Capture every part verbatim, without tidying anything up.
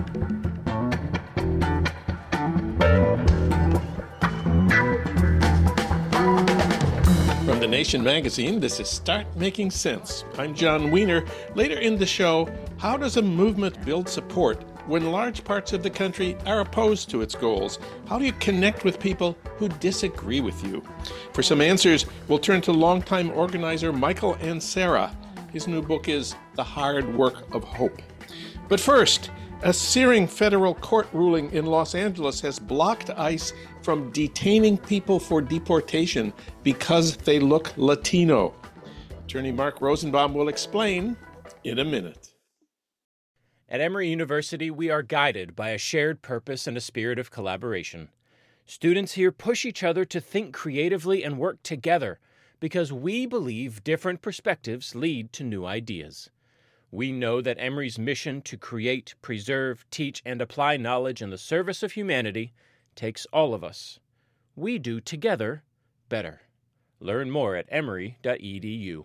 From The Nation magazine, this is Start Making Sense. I'm John Wiener. Later in the show, how does a movement build support when large parts of the country are opposed to its goals? How do you connect with people who disagree with you? For some answers, we'll turn to longtime organizer Michael Ansara. His new book is The Hard Work of Hope. But first, a searing federal court ruling in Los Angeles has blocked ICE from detaining people for deportation because they look Latino. Attorney Mark Rosenbaum will explain in a minute. At Emory University, we are guided by a shared purpose and a spirit of collaboration. Students here push each other to think creatively and work together because we believe different perspectives lead to new ideas. We know that Emory's mission to create, preserve, teach, and apply knowledge in the service of humanity takes all of us. We do together better. Learn more at emory dot e d u.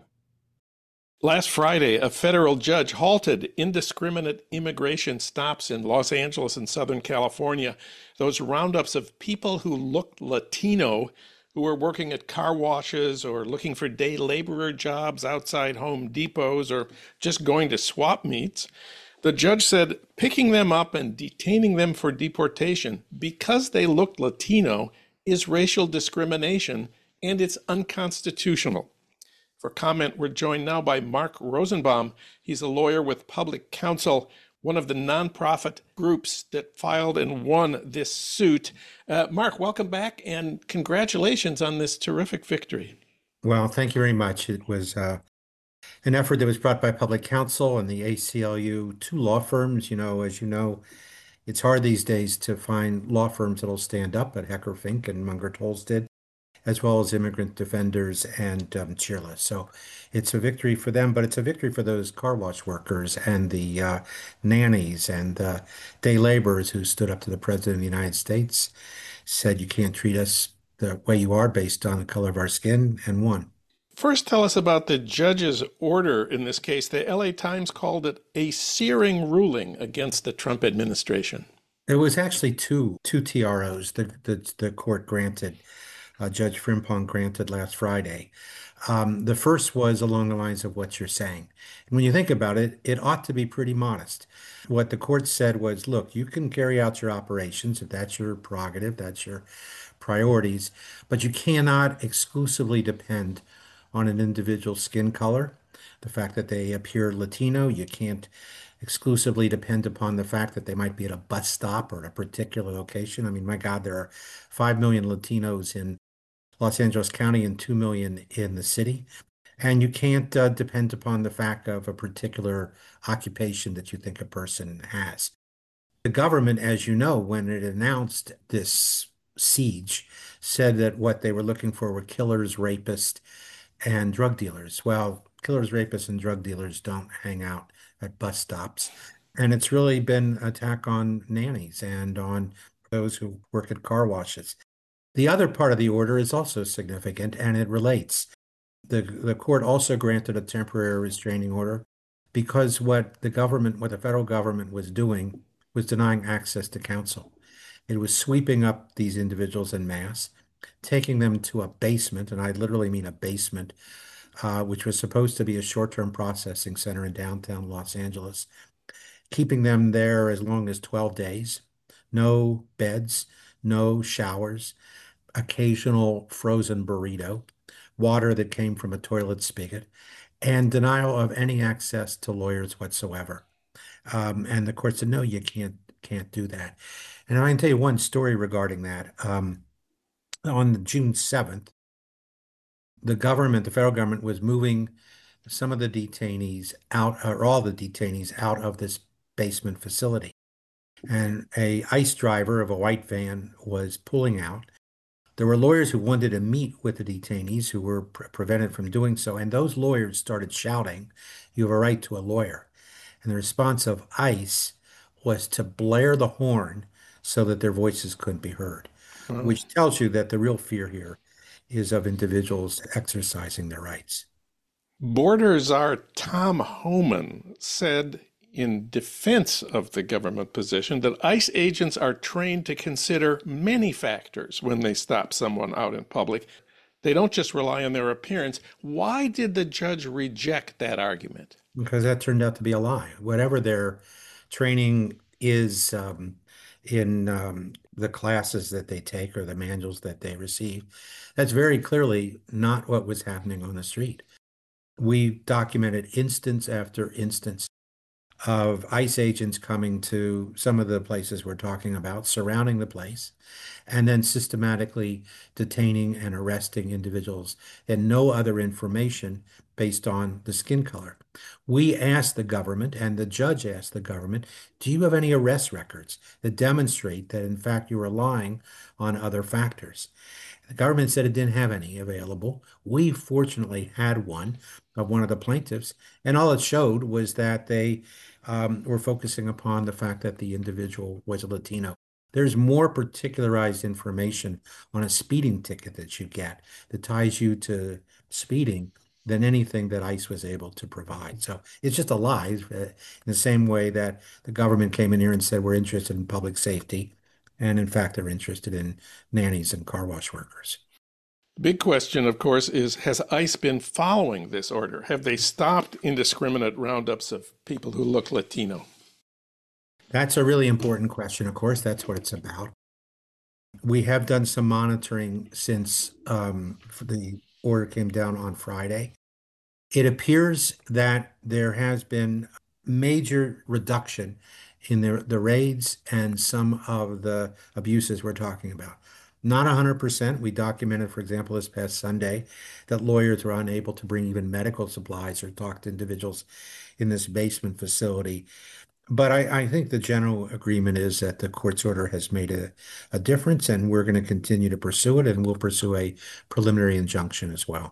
Last Friday, a federal judge halted indiscriminate immigration stops in Los Angeles and Southern California. Those roundups of people who looked Latino, who were working at car washes or looking for day laborer jobs outside Home Depots or just going to swap meets. The judge said picking them up and detaining them for deportation because they looked Latino is racial discrimination and it's unconstitutional. For comment, we're joined now by Mark Rosenbaum. He's a lawyer with Public Counsel, one of the nonprofit groups that filed and won this suit. Uh, Mark, welcome back and congratulations on this terrific victory. Well, thank you very much. It was uh, an effort that was brought by Public Counsel and the A C L U, two law firms. You know, as you know, it's hard these days to find law firms that'll stand up, but Hecker Fink and Munger Tolles did, as well as Immigrant Defenders and um, Cheerless. So it's a victory for them, but it's a victory for those car wash workers and the uh, nannies and uh, day laborers who stood up to the President of the United States, said you can't treat us the way you are based on the color of our skin, and won. First, tell us about the judge's order in this case. The L A Times called it a searing ruling against the Trump administration. It was actually two two T R Os that the, the court granted. Uh, Judge Frimpong granted last Friday. Um, the first was along the lines of what you're saying. And when you think about it, it ought to be pretty modest. What the court said was, look, you can carry out your operations if that's your prerogative, that's your priorities, but you cannot exclusively depend on an individual's skin color, the fact that they appear Latino. You can't exclusively depend upon the fact that they might be at a bus stop or at a particular location. I mean, my God, there are five million Latinos in Los Angeles County and two million in the city. And you can't uh, depend upon the fact of a particular occupation that you think a person has. The government, as you know, when it announced this siege, said that what they were looking for were killers, rapists, and drug dealers. Well, killers, rapists, and drug dealers don't hang out at bus stops. And it's really been an attack on nannies and on those who work at car washes. The other part of the order is also significant, and it relates. The, the court also granted a temporary restraining order because what the government, what the federal government was doing was denying access to counsel. It was sweeping up these individuals en masse, taking them to a basement, and I literally mean a basement, uh, which was supposed to be a short-term processing center in downtown Los Angeles, keeping them there as long as twelve days, no beds, no showers, occasional frozen burrito, water that came from a toilet spigot, and denial of any access to lawyers whatsoever. Um, and the court said, no, you can't can't do that. And I can tell you one story regarding that. Um, on June seventh, the government, the federal government, was moving some of the detainees out, or all the detainees out of this basement facility. And a ICE driver of a white van was pulling out. There were lawyers who wanted to meet with the detainees who were pre- prevented from doing so. And those lawyers started shouting, you have a right to a lawyer. And the response of ICE was to blare the horn so that their voices couldn't be heard, Wow. which tells you that the real fear here is of individuals exercising their rights. Border czar Tom Homan said in defense of the government position that ICE agents are trained to consider many factors when they stop someone out in public. They don't just rely on their appearance. Why did the judge reject that argument? Because that turned out to be a lie. Whatever their training is um, in um, the classes that they take or the manuals that they receive, that's very clearly not what was happening on the street. We documented instance after instance of ICE agents coming to some of the places we're talking about, surrounding the place, and then systematically detaining and arresting individuals and no other information based on the skin color. We asked the government, and the judge asked the government, do you have any arrest records that demonstrate that, in fact, you are lying on other factors? The government said it didn't have any available. We fortunately had one of one of the plaintiffs, and all it showed was that they um, were focusing upon the fact that the individual was a Latino. There's more particularized information on a speeding ticket that you get that ties you to speeding than anything that ICE was able to provide. So it's just a lie, uh, in the same way that the government came in here and said we're interested in public safety. And in fact, they're interested in nannies and car wash workers. The big question, of course, is has ICE been following this order? Have they stopped indiscriminate roundups of people who look Latino? That's a really important question. Of course, that's what it's about. We have done some monitoring since um, the order came down on Friday. It appears that there has been major reduction in the, the raids and some of the abuses we're talking about. Not one hundred percent. We documented, for example, this past Sunday, that lawyers were unable to bring even medical supplies or talk to individuals in this basement facility. But I, I think the general agreement is that the court's order has made a, a difference, and we're going to continue to pursue it, and we'll pursue a preliminary injunction as well.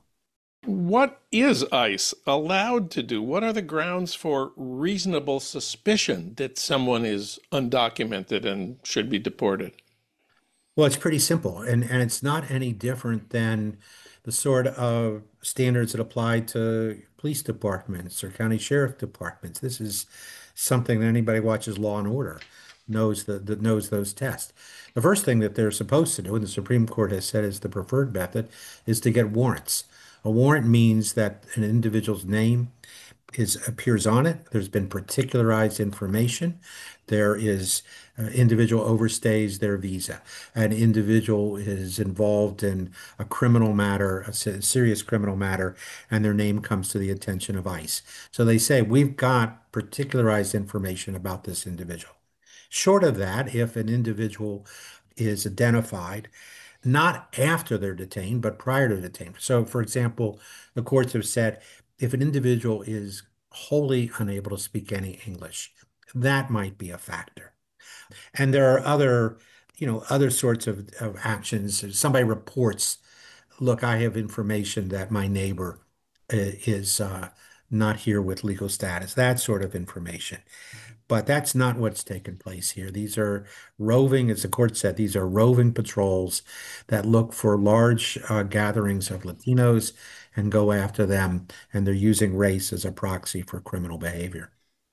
What is ICE allowed to do? What are the grounds for reasonable suspicion that someone is undocumented and should be deported? Well, it's pretty simple, and, and it's not any different than the sort of standards that apply to police departments or county sheriff departments. This is something that anybody who watches Law and Order knows that, that knows those tests. The first thing that they're supposed to do, and the Supreme Court has said is the preferred method, is to get warrants. A warrant means that an individual's name is appears on it. There's been particularized information. There is uh, individual overstays their visa. An individual is involved in a criminal matter, a serious criminal matter, and their name comes to the attention of ICE. So they say, we've got particularized information about this individual. Short of that, if an individual is identified, not after they're detained, but prior to detainment. So, for example, the courts have said if an individual is wholly unable to speak any English, that might be a factor. And there are other, you know, other sorts of, of actions. Somebody reports, look, I have information that my neighbor uh, is uh, not here with legal status, that sort of information. But that's not what's taken place here. These are roving, as the court said, these are roving patrols that look for large uh, gatherings of Latinos and go after them, and they're using race as a proxy for criminal behavior.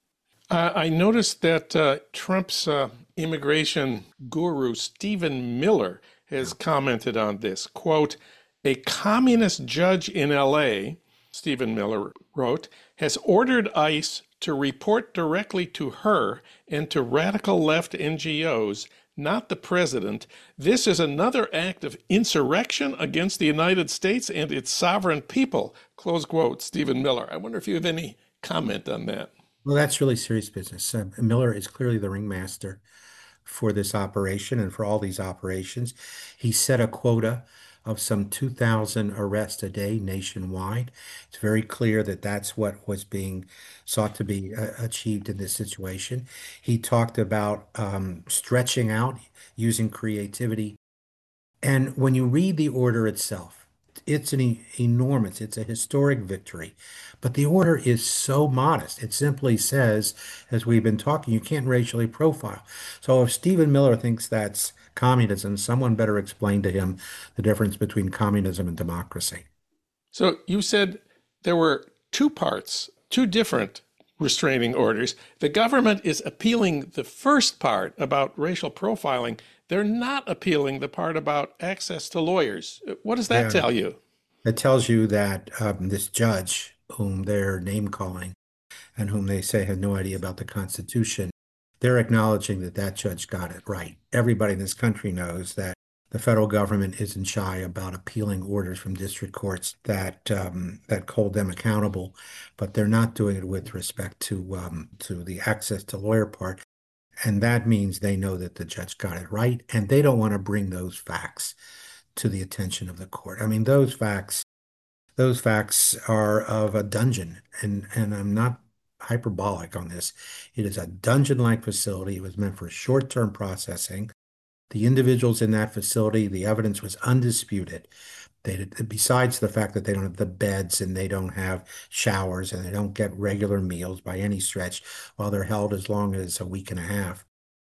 Uh, I noticed that uh, Trump's uh, immigration guru, Stephen Miller, has commented on this. Quote, a communist judge in L A, Stephen Miller wrote, has ordered ICE to report directly to her and to radical left N G Os, not the president. This is another act of insurrection against the United States and its sovereign people. Close quote, Stephen Miller. I wonder if you have any comment on that. Well, that's really serious business. Uh, Miller is clearly the ringmaster for this operation and for all these operations. He set a quota of some two thousand arrests a day nationwide. It's very clear that that's what was being sought to be uh, achieved in this situation. He talked about um, stretching out, using creativity. And when you read the order itself, it's an e enormous, it's a historic victory. But the order is so modest. It simply says, as we've been talking, you can't racially profile. So if Stephen Miller thinks that's communism, someone better explain to him the difference between communism and democracy. So you said there were two parts, two different restraining orders. The government is appealing the first part about racial profiling. They're not appealing the part about access to lawyers. What does that Yeah, tell you? it tells you that um, this judge, whom they're name calling and whom they say had no idea about the Constitution, they're acknowledging that that judge got it right. Everybody in this country knows that the federal government isn't shy about appealing orders from district courts that um, that hold them accountable, but they're not doing it with respect to um, to the access to lawyer part. And that means they know that the judge got it right, and they don't want to bring those facts to the attention of the court. I mean, those facts, those facts are of a dungeon, and and I'm not hyperbolic on this. It is a dungeon-like facility. It was meant for short-term processing. The individuals in that facility, the evidence was undisputed. They, besides the fact that they don't have the beds and they don't have showers and they don't get regular meals by any stretch while they're held as long as a week and a half.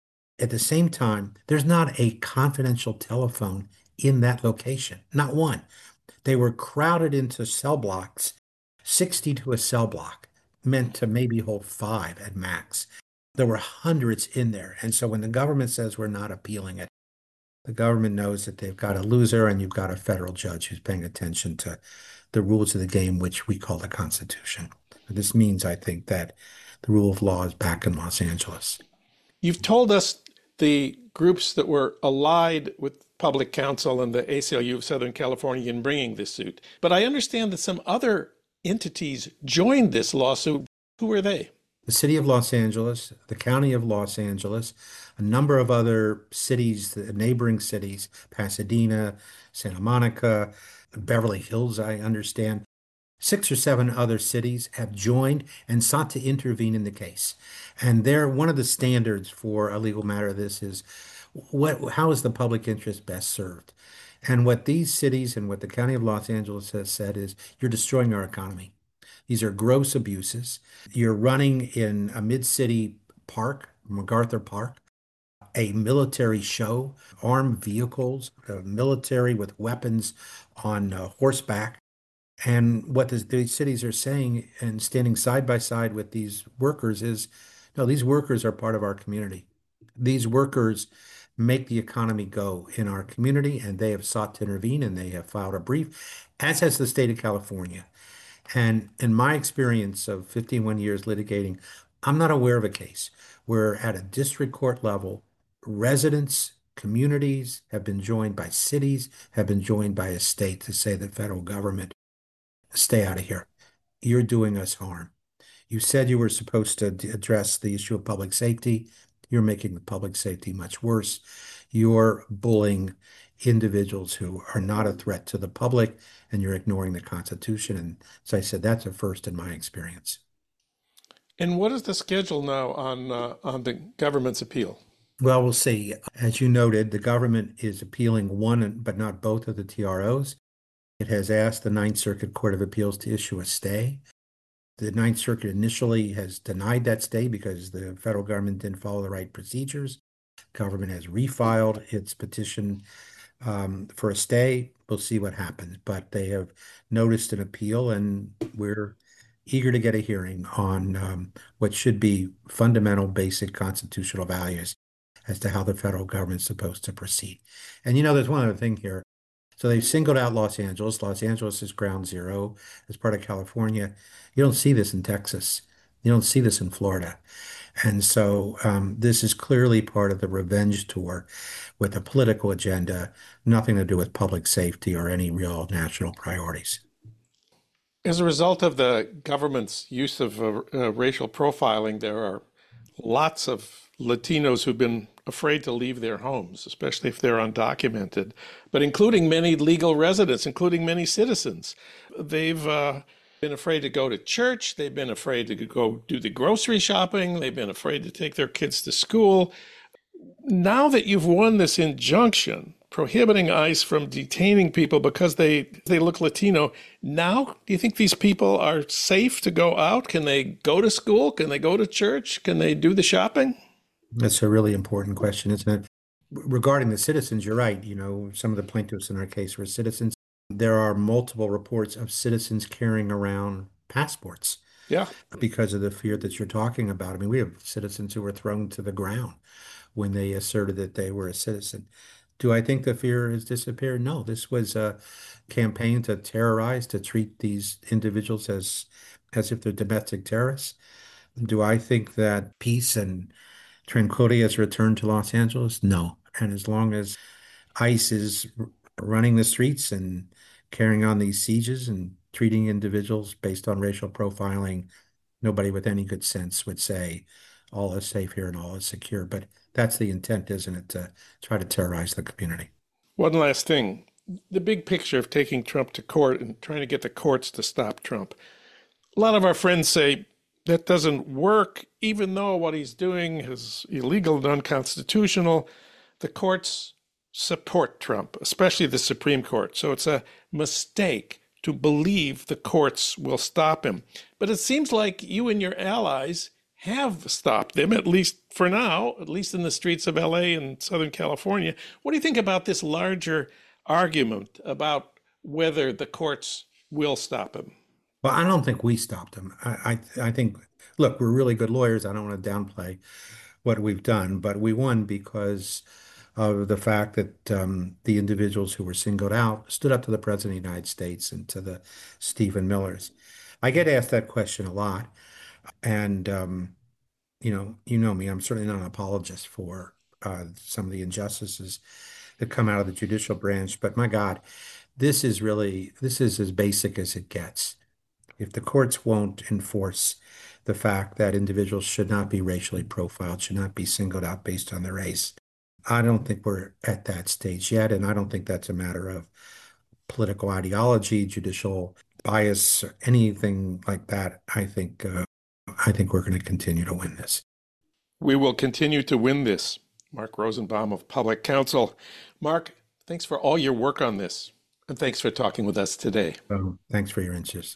At the same time, there's not a confidential telephone in that location, not one. They were crowded into cell blocks, sixty to a cell block, meant to maybe hold five at max. There were hundreds in there. And so when the government says we're not appealing it, the government knows that they've got a loser and you've got a federal judge who's paying attention to the rules of the game, which we call the Constitution. This means, I think, that the rule of law is back in Los Angeles. You've told us the groups that were allied with Public Counsel and the A C L U of Southern California in bringing this suit, but I understand that some other entities joined this lawsuit. Who were they? The city of Los Angeles, the county of Los Angeles, a number of other cities, the neighboring cities, Pasadena, Santa Monica, Beverly Hills, I understand. Six or seven other cities have joined and sought to intervene in the case. And they're one of the standards for a legal matter of this is what, how is the public interest best served? And what these cities and what the county of Los Angeles has said is you're destroying our economy. These are gross abuses. You're running in a mid-city park, MacArthur Park, a military show, armed vehicles, uh, military with weapons on uh, horseback. And what the, these cities are saying and standing side by side with these workers is, no, these workers are part of our community. These workers make the economy go in our community, and they have sought to intervene, and they have filed a brief, as has the state of California. And in my experience of fifty-one years litigating, I'm not aware of a case where at a district court level, residents, communities have been joined by cities, have been joined by a state to say the federal government, stay out of here. You're doing us harm. You said you were supposed to address the issue of public safety. You're making the public safety much worse. You're bullying individuals who are not a threat to the public, and you're ignoring the Constitution. And as I said, that's a first in my experience. And what is the schedule now on uh, on the government's appeal? Well, we'll see. As you noted, the government is appealing one, but not both of the T R Os. It has asked the Ninth Circuit Court of Appeals to issue a stay. The Ninth Circuit initially has denied that stay because the federal government didn't follow the right procedures. Government has refiled its petition um, for a stay. We'll see what happens, but they have noticed an appeal, and we're eager to get a hearing on um, what should be fundamental, basic constitutional values as to how the federal government is supposed to proceed. And you know, there's one other thing here. So they've singled out Los Angeles. Los Angeles is ground zero as part of California. You don't see this in Texas. You don't see this in Florida. And so um, this is clearly part of the revenge tour with a political agenda, nothing to do with public safety or any real national priorities. As a result of the government's use of uh, uh, racial profiling, there are lots of Latinos who've been afraid to leave their homes, especially if they're undocumented, but including many legal residents, including many citizens. They've uh, been afraid to go to church. They've been afraid to go do the grocery shopping. They've been afraid to take their kids to school. Now that you've won this injunction prohibiting ICE from detaining people because they, they look Latino, now do you think these people are safe to go out? Can they go to school? Can they go to church? Can they do the shopping? That's a really important question, isn't it? Regarding the citizens, you're right. You know, some of the plaintiffs in our case were citizens. There are multiple reports of citizens carrying around passports Yeah. because of the fear that you're talking about. I mean, we have citizens who were thrown to the ground when they asserted that they were a citizen. Do I think the fear has disappeared? No, this was a campaign to terrorize, to treat these individuals as as if they're domestic terrorists. Do I think that peace and tranquility has returned to Los Angeles? No. And as long as ICE is r- running the streets and carrying on these sieges and treating individuals based on racial profiling, nobody with any good sense would say all is safe here and all is secure. But that's the intent, isn't it? To try to terrorize the community. One last thing. The big picture of taking Trump to court and trying to get the courts to stop Trump. A lot of our friends say that doesn't work, even though what he's doing is illegal and unconstitutional. The courts support Trump, especially the Supreme Court. So it's a mistake to believe the courts will stop him. But it seems like you and your allies have stopped them, at least for now, at least in the streets of L A and Southern California. What do you think about this larger argument about whether the courts will stop him? Well, I don't think we stopped him. I, I, I think, look, we're really good lawyers. I don't want to downplay what we've done, but we won because of the fact that um, the individuals who were singled out stood up to the President of the United States and to the Stephen Millers. I get asked that question a lot, and um, you know, you know me. I'm certainly not an apologist for uh, some of the injustices that come out of the judicial branch, but my God, this is really this is as basic as it gets. If the courts won't enforce the fact that individuals should not be racially profiled, should not be singled out based on their race, I don't think we're at that stage yet. And I don't think that's a matter of political ideology, judicial bias, or anything like that. I think uh, I think we're going to continue to win this. We will continue to win this. Mark Rosenbaum of Public Counsel. Mark, thanks for all your work on this. And thanks for talking with us today. So thanks for your interest.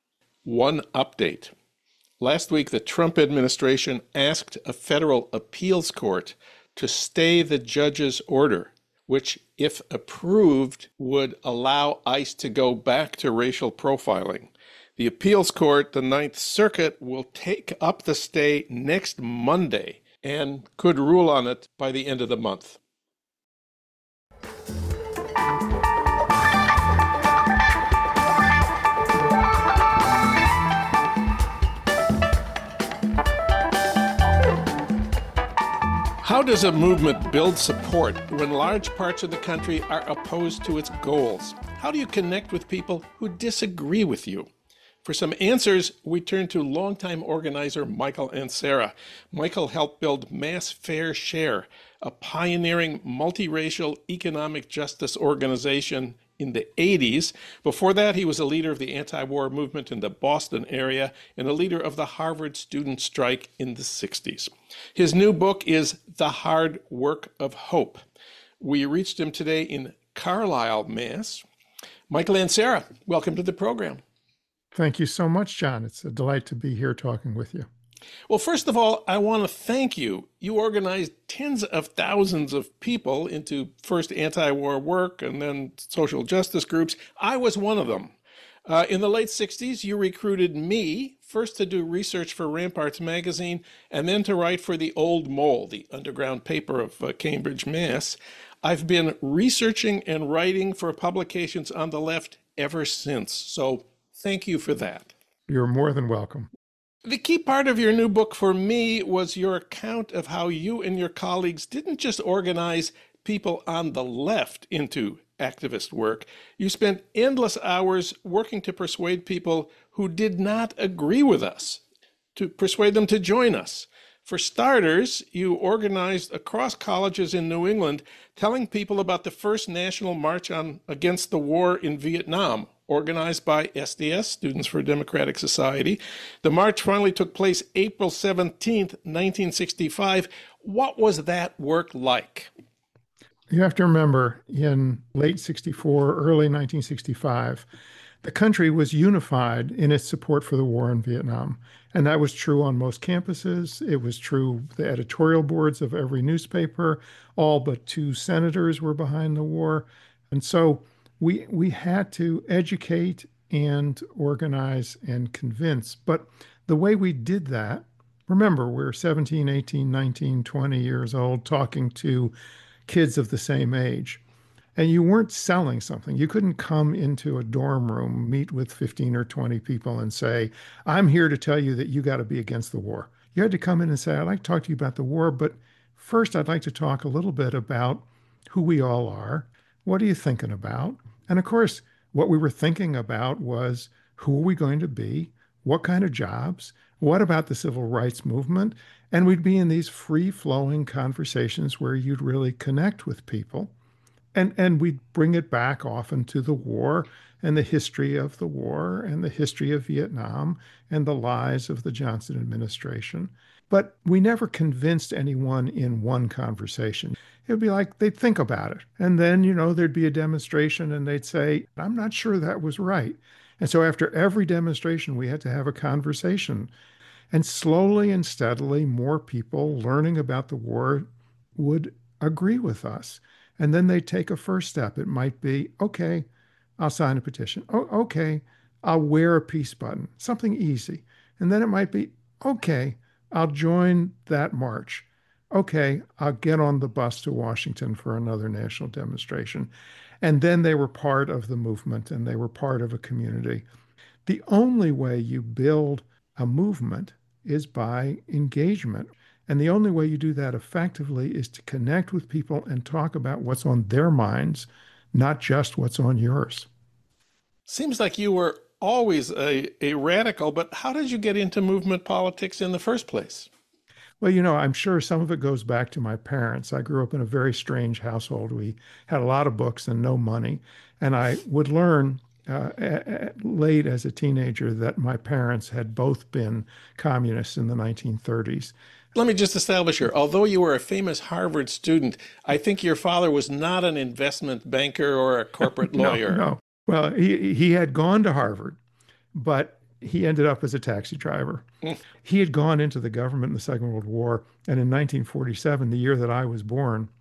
One update. Last week, the Trump administration asked a federal appeals court to stay the judge's order, which, if approved, would allow ICE to go back to racial profiling. The appeals court, the Ninth Circuit, will take up the stay next Monday and could rule on it by the end of the month. How does a movement build support when large parts of the country are opposed to its goals? How do you connect with people who disagree with you? For some answers, we turn to longtime organizer Michael Ansara. Michael helped build Mass Fair Share, a pioneering multiracial economic justice organization in the eighties. Before that, he was a leader of the anti-war movement in the Boston area and a leader of the Harvard student strike in the sixties. His new book is The Hard Work of Hope. We reached him today in Carlisle, Mass. Michael Ansara, welcome to the program. Thank you so much, John. It's a delight to be here talking with you. Well, first of all, I want to thank you. You organized tens of thousands of people into first anti-war work and then social justice groups. I was one of them. Uh, in the late sixties, you recruited me, first to do research for Ramparts magazine, and then to write for the Old Mole, the underground paper of uh, Cambridge, Mass. I've been researching and writing for publications on the left ever since. So thank you for that. You're more than welcome. The key part of your new book for me was your account of how you and your colleagues didn't just organize people on the left into activist work. You spent endless hours working to persuade people who did not agree with us, to persuade them to join us. For starters, you organized across colleges in New England, telling people about the first national march on against the war in Vietnam, organized by S D S, Students for a Democratic Society. The march finally took place April seventeenth, nineteen sixty-five. What was that work like? You have to remember, in late sixty-four, early nineteen sixty-five, the country was unified in its support for the war in Vietnam. And that was true on most campuses. It was true, the editorial boards of every newspaper, all but two senators were behind the war. And so we we had to educate and organize and convince. But The way we did that, remember, we're seventeen, eighteen, nineteen, twenty years old talking to kids of the same age. And you weren't selling something. You couldn't come into a dorm room, meet with fifteen or twenty people and say, I'm here to tell you that you got to be against the war. You had to come in and say, I'd like to talk to you about the war, but first I'd like to talk a little bit about who we all are. What are you thinking about? And of course, what we were thinking about was who are we going to be? What kind of jobs? What about the civil rights movement? And we'd be in these free-flowing conversations where you'd really connect with people. And, and we'd bring it back often to the war and the history of the war and the history of Vietnam and the lies of the Johnson administration. But we never convinced anyone in one conversation. It would be like they'd think about it. And then, you know, there'd be a demonstration and they'd say, I'm not sure that was right. And so after every demonstration, we had to have a conversation. And slowly and steadily, more people learning about the war would agree with us. And then they take a first step. It might be, okay, I'll sign a petition. Oh, okay, I'll wear a peace button, something easy. And then it might be, okay, I'll join that march. Okay, I'll get on the bus to Washington for another national demonstration. And then they were part of the movement and they were part of a community. The only way you build a movement is by engagement. And the only way you do that effectively is to connect with people and talk about what's on their minds, not just what's on yours. Seems like you were always a, a radical, but how did you get into movement politics in the first place? Well, you know, I'm sure some of it goes back to my parents. I grew up in a very strange household. We had a lot of books and no money. And I would learn uh, a, a, late as a teenager that my parents had both been communists in the nineteen thirties. Let me just establish here, although you were a famous Harvard student, I think your father was not an investment banker or a corporate lawyer. No, no. Well, he, he had gone to Harvard, but he ended up as a taxi driver. Mm. He had gone into the government in the Second World War, and in nineteen forty-seven, the year that I was born,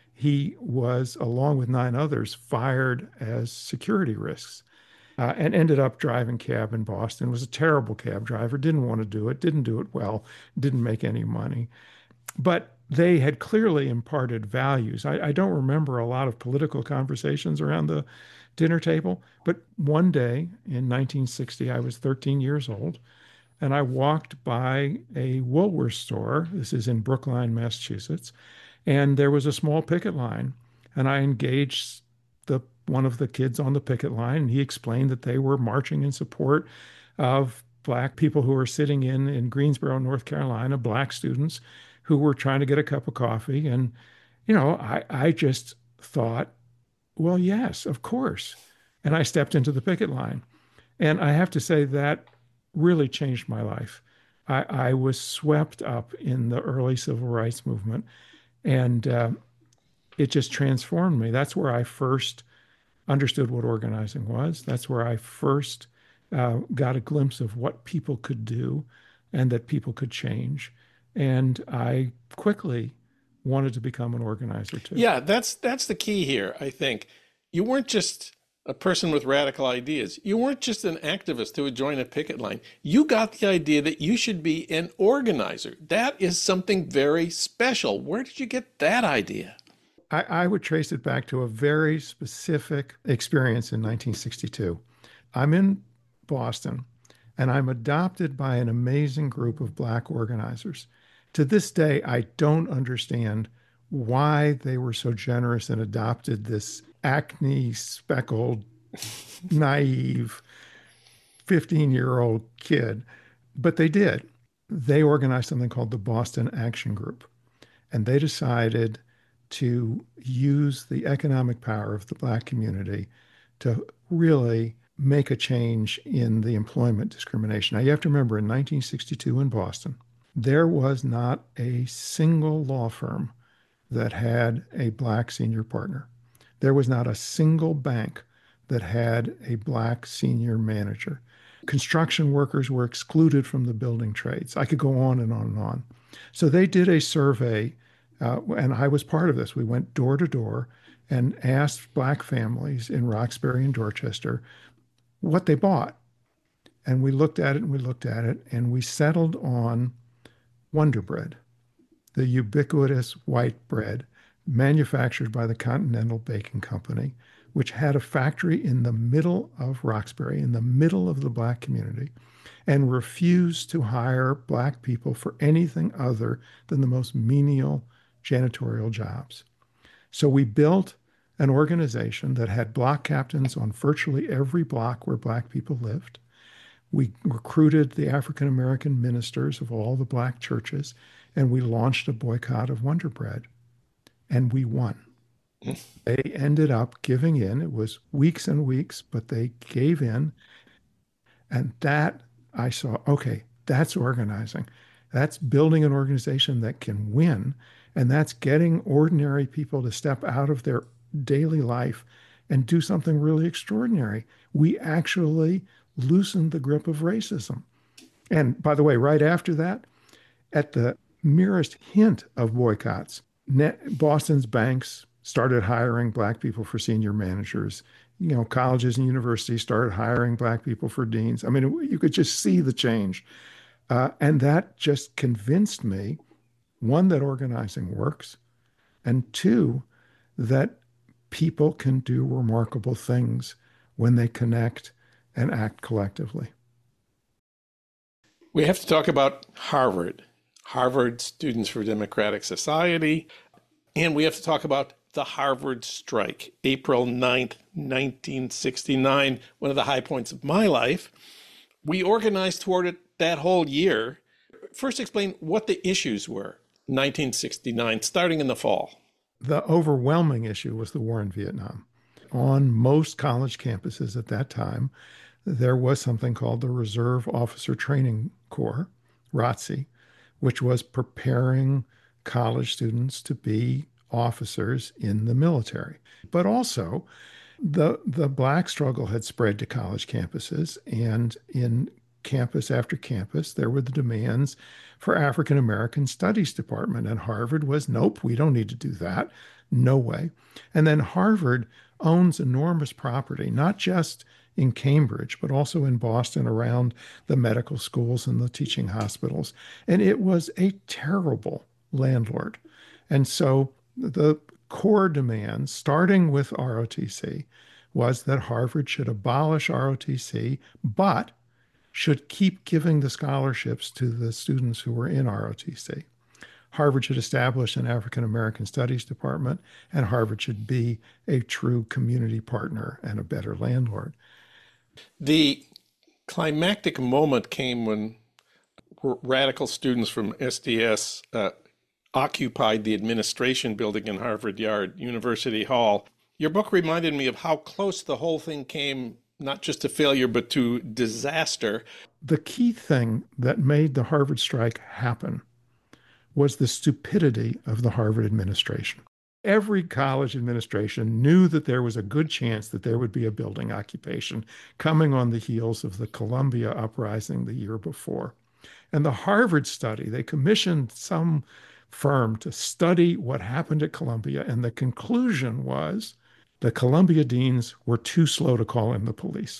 he was, along with nine others, fired as security risks. Uh, and ended up driving cab in Boston, was a terrible cab driver, didn't want to do it, didn't do it well, didn't make any money. But they had clearly imparted values. I, I don't remember a lot of political conversations around the dinner table, but one day in nineteen sixty, I was thirteen years old, and I walked by a Woolworth store. This is in Brookline, Massachusetts, and there was a small picket line, and I engaged the one of the kids on the picket line, and he explained that they were marching in support of Black people who were sitting in, in Greensboro, North Carolina, Black students who were trying to get a cup of coffee. And, you know, I, I just thought, well, yes, of course. And I stepped into the picket line. And I have to say that really changed my life. I, I was swept up in the early civil rights movement, and uh, it just transformed me. That's where I first understood what organizing was. That's where I first uh, got a glimpse of what people could do and that people could change. And I quickly wanted to become an organizer too. Yeah, that's that's the key here, I think. You weren't just a person with radical ideas. You weren't just an activist who would join a picket line. You got the idea that you should be an organizer. That is something very special. Where did you get that idea? I, I would trace it back to a very specific experience in nineteen sixty-two. I'm in Boston, and I'm adopted by an amazing group of Black organizers. To this day, I don't understand why they were so generous and adopted this acne-speckled, naive fifteen-year-old kid, but they did. They organized something called the Boston Action Group, and they decided to use the economic power of the Black community to really make a change in the employment discrimination. Now, you have to remember, in nineteen sixty-two in Boston, there was not a single law firm that had a Black senior partner. There was not a single bank that had a Black senior manager. Construction workers were excluded from the building trades. I could go on and on and on. So they did a survey, uh, and I was part of this. We went door to door and asked Black families in Roxbury and Dorchester what they bought. And we looked at it and we looked at it and we settled on Wonder Bread, the ubiquitous white bread manufactured by the Continental Baking Company, which had a factory in the middle of Roxbury, in the middle of the Black community, and refused to hire Black people for anything other than the most menial janitorial jobs. So we built an organization that had block captains on virtually every block where Black people lived. We recruited the African American ministers of all the Black churches, and we launched a boycott of Wonder Bread, and we won. They ended up giving in. It was weeks and weeks, but they gave in. And that I saw, okay, that's organizing. That's building an organization that can win. And that's getting ordinary people to step out of their daily life and do something really extraordinary. We actually loosened the grip of racism. And by the way, right after that, at the merest hint of boycotts, Boston's banks started hiring Black people for senior managers. You know, colleges and universities started hiring Black people for deans. I mean, you could just see the change. Uh, and that just convinced me, one, that organizing works, and two, that people can do remarkable things when they connect and act collectively. We have to talk about Harvard, Harvard Students for Democratic Society, and we have to talk about the Harvard strike, April ninth, nineteen sixty-nine, one of the high points of my life. We organized toward it that whole year. First, explain what the issues were, nineteen sixty-nine, starting in the fall. The overwhelming issue was the war in Vietnam. On most college campuses at that time, there was something called the Reserve Officer Training Corps, R O T C, which was preparing college students to be officers in the military. But also, the, the Black struggle had spread to college campuses, and in campus after campus, there were the demands for African American Studies Department. And Harvard was, nope, we don't need to do that. No way. And then Harvard owns enormous property, not just in Cambridge, but also in Boston around the medical schools and the teaching hospitals. And it was a terrible landlord. And so the core demands, starting with R O T C, was that Harvard should abolish R O T C, but should keep giving the scholarships to the students who were in R O T C. Harvard should establish an African American Studies department, and Harvard should be a true community partner and a better landlord. The climactic moment came when radical students from S D S uh, occupied the administration building in Harvard Yard, University Hall. Your book reminded me of how close the whole thing came, not just to failure, but to disaster. The key thing that made the Harvard strike happen was the stupidity of the Harvard administration. Every college administration knew that there was a good chance that there would be a building occupation coming on the heels of the Columbia uprising the year before. And the Harvard study, they commissioned some firm to study what happened at Columbia, and the conclusion was the Columbia deans were too slow to call in the police.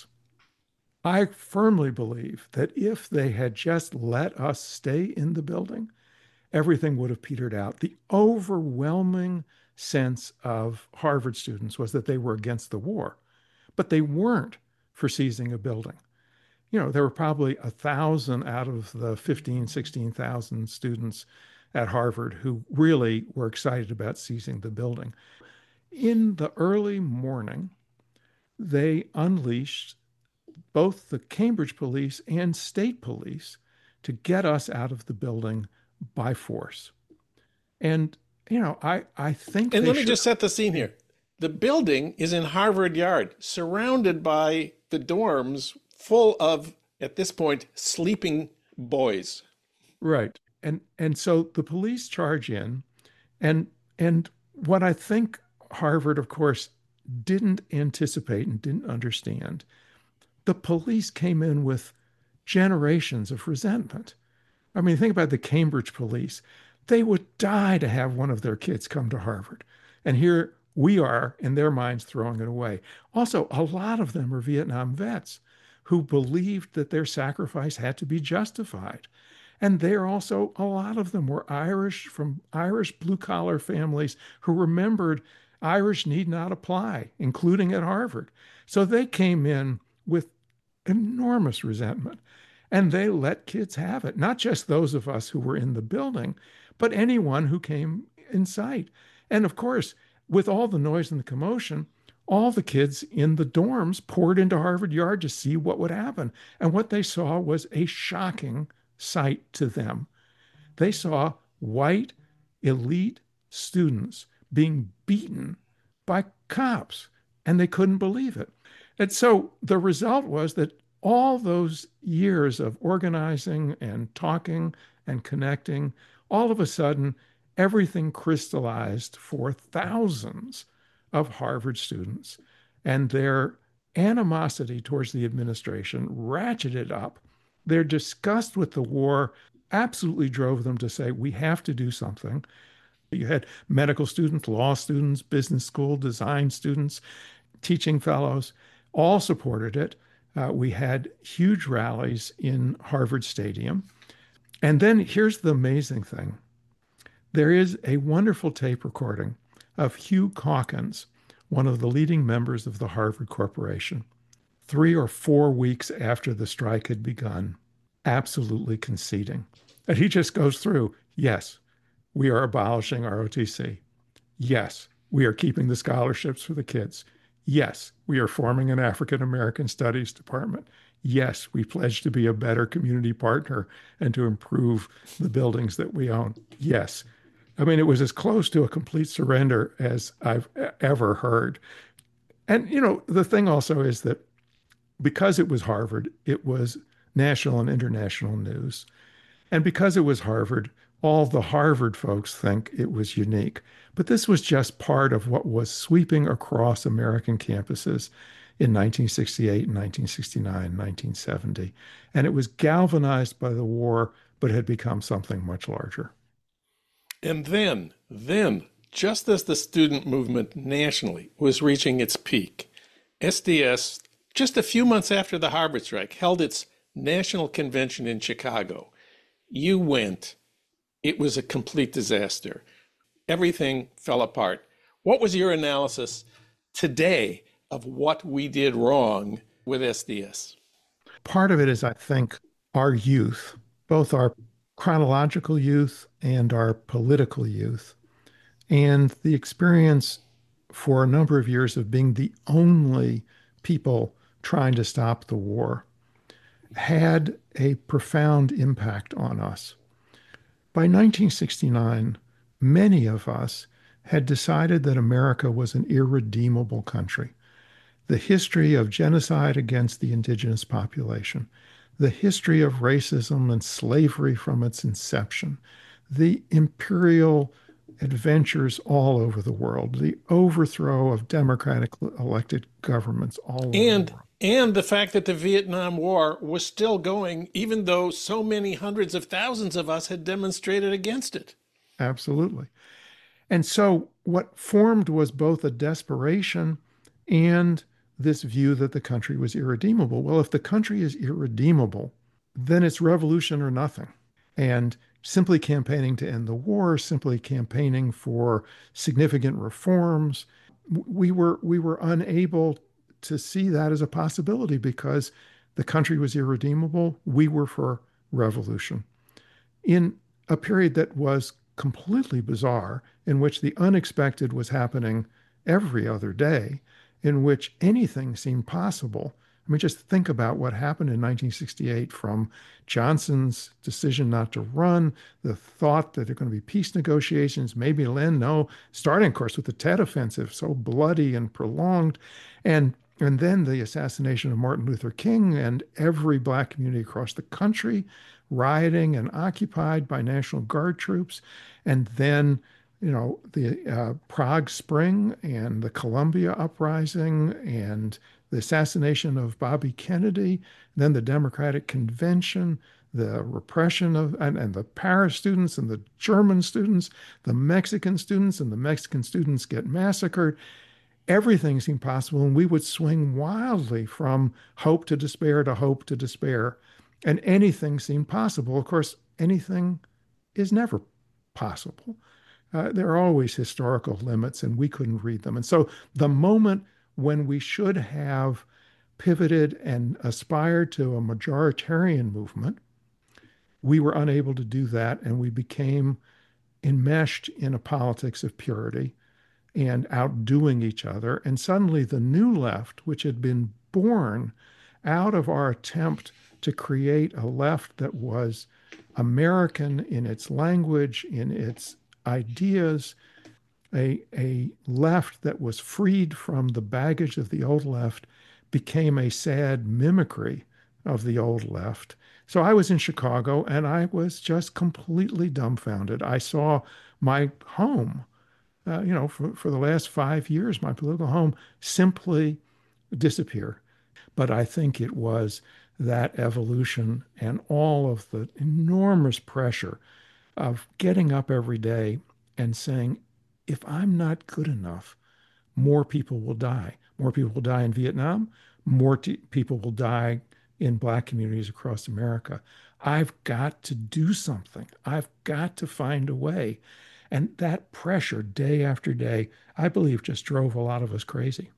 I firmly believe that if they had just let us stay in the building, everything would have petered out. The overwhelming sense of Harvard students was that they were against the war, but they weren't for seizing a building. You know, there were probably a thousand out of the fifteen, sixteen thousand students at Harvard who really were excited about seizing the building. In the early morning, they unleashed both the Cambridge police and state police to get us out of the building by force. And, you know, I, I think And let me should... just set the scene here. The building is in Harvard Yard, surrounded by the dorms full of, at this point, sleeping boys. Right. And and so the police charge in, and and what I think Harvard, of course, didn't anticipate and didn't understand, the police came in with generations of resentment. I mean, think about the Cambridge police. They would die to have one of their kids come to Harvard. And here we are, in their minds, throwing it away. Also, a lot of them are Vietnam vets who believed that their sacrifice had to be justified. And there also, a lot of them were Irish, from Irish blue collar families who remembered Irish need not apply, including at Harvard. So they came in with enormous resentment and they let kids have it, not just those of us who were in the building, but anyone who came in sight. And of course, with all the noise and the commotion, all the kids in the dorms poured into Harvard Yard to see what would happen. And what they saw was a shocking sight to them. They saw white elite students being beaten by cops, and they couldn't believe it. And so the result was that all those years of organizing and talking and connecting, all of a sudden, everything crystallized for thousands of Harvard students, and their animosity towards the administration ratcheted up. Their disgust with the war absolutely drove them to say, we have to do something. You had medical students, law students, business school, design students, teaching fellows, all supported it. Uh, we had huge rallies in Harvard Stadium. And then here's the amazing thing. There is a wonderful tape recording of Hugh Calkins, one of the leading members of the Harvard Corporation, three or four weeks after the strike had begun, absolutely conceding. And he just goes through, yes, we are abolishing R O T C. Yes, we are keeping the scholarships for the kids. Yes, we are forming an African American Studies department. Yes, we pledge to be a better community partner and to improve the buildings that we own. Yes. I mean, it was as close to a complete surrender as I've ever heard. And, you know, the thing also is that because it was Harvard, it was national and international news. And because it was Harvard, all the Harvard folks think it was unique. But this was just part of what was sweeping across American campuses in nineteen sixty-eight, nineteen sixty-nine, nineteen seventy. And it was galvanized by the war, but had become something much larger. And then, then, just as the student movement nationally was reaching its peak, S D S, just a few months after the Harvard strike, held its national convention in Chicago. You went. It was a complete disaster. Everything fell apart. What was your analysis today of what we did wrong with S D S? Part of it is, I think, our youth, both our chronological youth and our political youth, and the experience for a number of years of being the only people trying to stop the war, had a profound impact on us. By nineteen sixty-nine, many of us had decided that America was an irredeemable country. The history of genocide against the indigenous population, the history of racism and slavery from its inception, the imperial adventures all over the world, the overthrow of democratically elected governments all over and, the world. And the fact that the Vietnam War was still going, even though so many hundreds of thousands of us had demonstrated against it. Absolutely. And so what formed was both a desperation and this view that the country was irredeemable. Well, if the country is irredeemable, then it's revolution or nothing. And simply campaigning to end the war, simply campaigning for significant reforms, we were we were unable to see that as a possibility because the country was irredeemable. We were for revolution. In a period that was completely bizarre, in which the unexpected was happening every other day, in which anything seemed possible. I mean, just think about what happened in nineteen sixty-eight from Johnson's decision not to run, the thought that there are going to be peace negotiations, maybe Lynn, no, starting, of course, with the Tet Offensive, so bloody and prolonged. And, and then the assassination of Martin Luther King and every Black community across the country rioting and occupied by National Guard troops. And then you know, the uh, Prague Spring and the Columbia Uprising and the assassination of Bobby Kennedy, then the Democratic Convention, the repression of, and, and the Paris students and the German students, the Mexican students, and the Mexican students get massacred. everything seemed possible, and we would swing wildly from hope to despair to hope to despair, and anything seemed possible. Of course, anything is never possible. Uh, there are always historical limits, and we couldn't read them. And so the moment when we should have pivoted and aspired to a majoritarian movement, we were unable to do that, and we became enmeshed in a politics of purity and outdoing each other. And suddenly the new left, which had been born out of our attempt to create a left that was American in its language, in its ideas, a, a left that was freed from the baggage of the old left, became a sad mimicry of the old left. So I was in Chicago, and I was just completely dumbfounded. I saw my home, uh, you know, for, for the last five years, my political home simply disappear. But I think it was that evolution and all of the enormous pressure of getting up every day and saying, if I'm not good enough, more people will die. More people will die in Vietnam. More t- people will die in Black communities across America. I've got to do something. I've got to find a way. And that pressure day after day, I believe, just drove a lot of us crazy.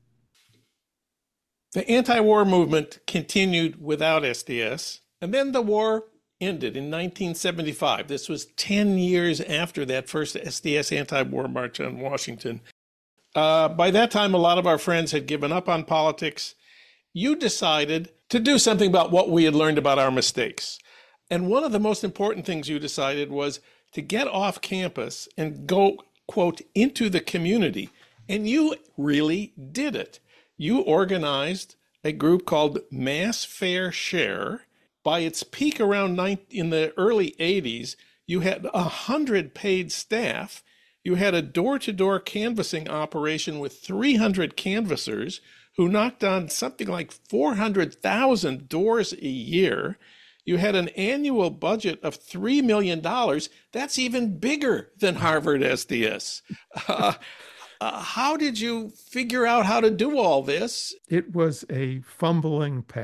The anti-war movement continued without S D S, and then the war ended in nineteen seventy-five. This was ten years after that first S D S anti-war march on Washington. Uh, by that time, a lot of our friends had given up on politics. You decided to do something about what we had learned about our mistakes. And one of the most important things you decided was to get off campus and go, quote, into the community. And you really did it. You organized a group called Mass Fair Share. By its peak around nine, in the early eighties, you had one hundred paid staff. You had a door-to-door canvassing operation with three hundred canvassers who knocked on something like four hundred thousand doors a year. You had an annual budget of three million dollars. That's even bigger than Harvard S D S. Uh, uh, how did you figure out how to do all this? It was a fumbling path.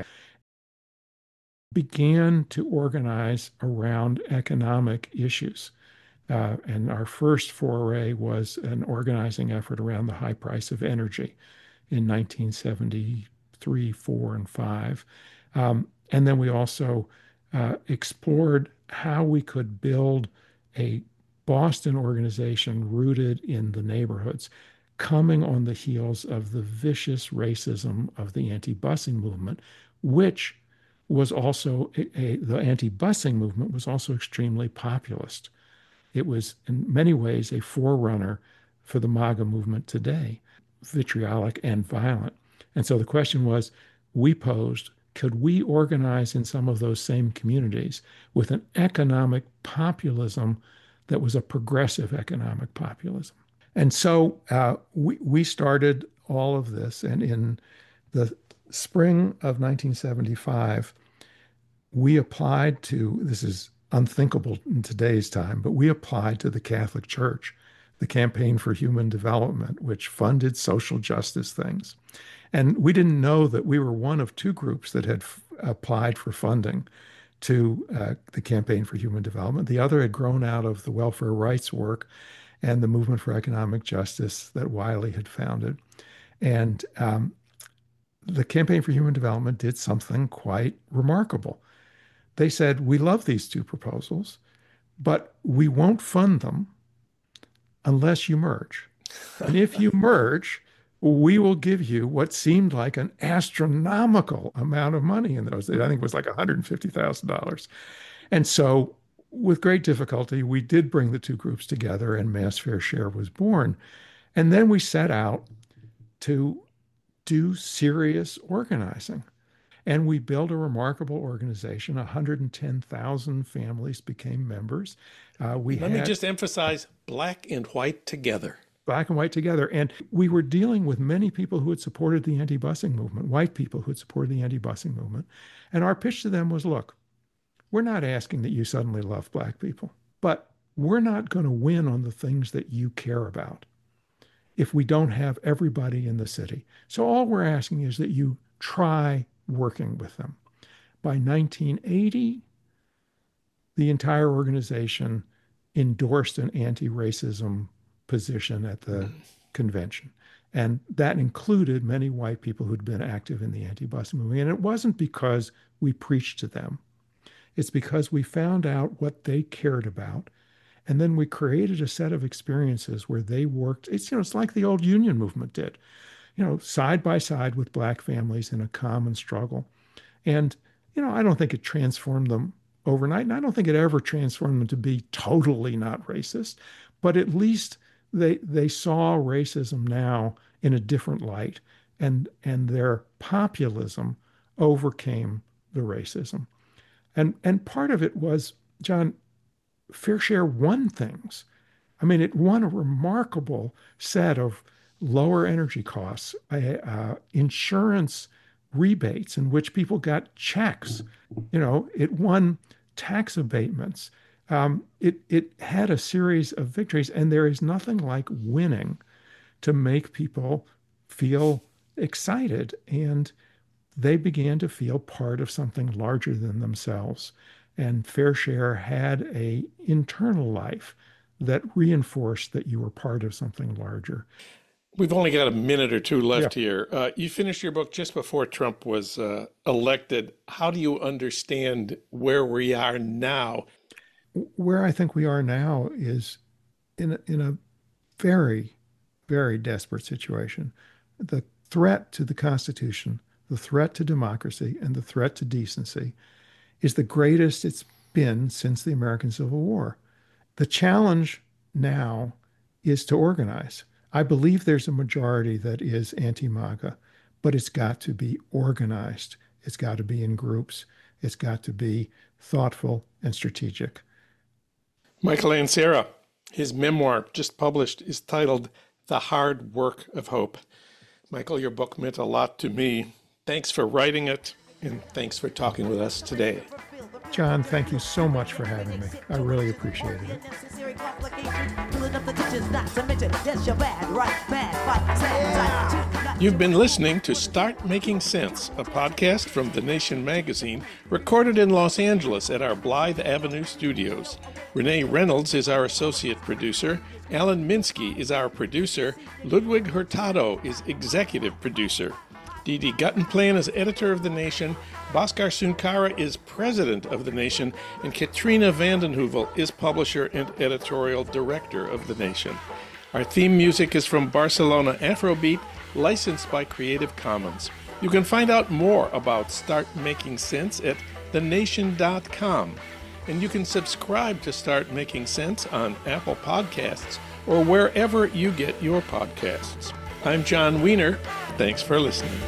Began to organize around economic issues. Uh, and our first foray was an organizing effort around the high price of energy in nineteen seventy-three, four, and five. Um, and then we also uh, explored how we could build a Boston organization rooted in the neighborhoods, coming on the heels of the vicious racism of the anti-busing movement, which was also, a, a, the anti-busing movement was also extremely populist. It was in many ways a forerunner for the MAGA movement today, vitriolic and violent. And so the question was, we posed, could we organize in some of those same communities with an economic populism that was a progressive economic populism? And so uh, we, we started all of this. And in the spring of nineteen seventy-five, we applied to, this is unthinkable in today's time, but we applied to the Catholic Church, the Campaign for Human Development, which funded social justice things. And we didn't know that we were one of two groups that had f- applied for funding to uh, the Campaign for Human Development. The other had grown out of the welfare rights work and the movement for economic justice that Wiley had founded. And um, the Campaign for Human Development did something quite remarkable. They said, we love these two proposals, but we won't fund them unless you merge. And if you merge, we will give you what seemed like an astronomical amount of money in those days. I think it was like one hundred fifty thousand dollars. And so with great difficulty, we did bring the two groups together and Mass Fair Share was born. And then we set out to do serious organizing. And we built a remarkable organization. one hundred ten thousand families became members. Uh, we Let had, me just emphasize black and white together. Black and white together. And we were dealing with many people who had supported the anti-busing movement, white people who had supported the anti-busing movement. And our pitch to them was, look, we're not asking that you suddenly love black people, but we're not going to win on the things that you care about. if we don't have everybody in the city. So all we're asking is that you try working with them. By nineteen eighty, the entire organization endorsed an anti-racism position at the convention. And that included many white people who'd been active in the anti-bus movement. And it wasn't because we preached to them. It's because we found out what they cared about. And then we created a set of experiences where they worked. It's, you know, it's like the old union movement did, you know, side by side with Black families in a common struggle. And, you know, I don't think it transformed them overnight. And I don't think it ever transformed them to be totally not racist, but at least they they saw racism now in a different light, and and their populism overcame the racism. And and part of it was, John, Fair Share won things. I mean, it won a remarkable set of lower energy costs, uh, insurance rebates in which people got checks. You know, it won tax abatements. Um, it it had a series of victories, and there is nothing like winning to make people feel excited, and they began to feel part of something larger than themselves. And Fair Share had a internal life that reinforced that you were part of something larger. We've only got a minute or two left Yeah. here. Uh, you finished your book just before Trump was uh, elected. How do you understand where we are now? Where I think we are now is in a, in a very, very desperate situation. The threat to the Constitution, the threat to democracy, and the threat to decency is the greatest it's been since the American Civil War. The challenge now is to organize. I believe there's a majority that is anti-MAGA, but it's got to be organized. It's got to be in groups. It's got to be thoughtful and strategic. Michael Ansara, his memoir just published is titled The Hard Work of Hope. Michael, your book meant a lot to me. Thanks for writing it, and thanks for talking with us today. John, thank you so much for having me. I really appreciated it. You've been listening to Start Making Sense, a podcast from The Nation magazine, recorded in Los Angeles at our Blythe Avenue studios. Renee Reynolds is our associate producer. Alan Minsky is our producer. Ludwig Hurtado is executive producer. Dee Dee Guttenplan is editor of The Nation. Bhaskar Sunkara is president of The Nation. And Katrina vanden Heuvel is publisher and editorial director of The Nation. Our theme music is from Barcelona Afrobeat, licensed by Creative Commons. You can find out more about Start Making Sense at the nation dot com. And you can subscribe to Start Making Sense on Apple Podcasts or wherever you get your podcasts. I'm John Wiener. Thanks for listening.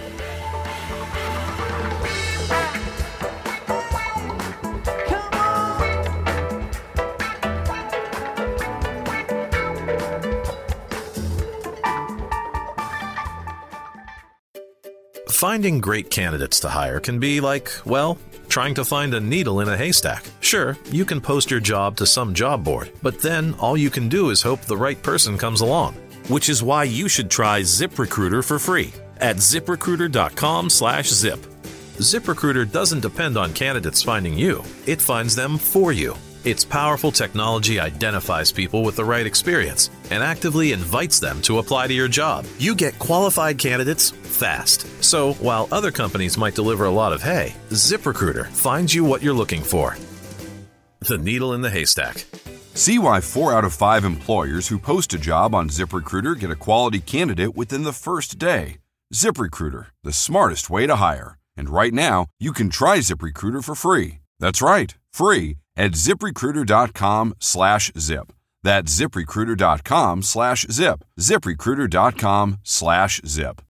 Finding great candidates to hire can be like, well, trying to find a needle in a haystack. Sure, you can post your job to some job board, but then all you can do is hope the right person comes along. Which is why you should try ZipRecruiter for free at ZipRecruiter.com slash zip. ZipRecruiter doesn't depend on candidates finding you. It finds them for you. Its powerful technology identifies people with the right experience and actively invites them to apply to your job. You get qualified candidates fast. So while other companies might deliver a lot of hay, ZipRecruiter finds you what you're looking for. The needle in the haystack. See why four out of five employers who post a job on ZipRecruiter get a quality candidate within the first day. ZipRecruiter, the smartest way to hire. And right now, you can try ZipRecruiter for free. That's right, free at ZipRecruiter.com slash zip. That's ZipRecruiter.com slash zip. ZipRecruiter.com slash zip.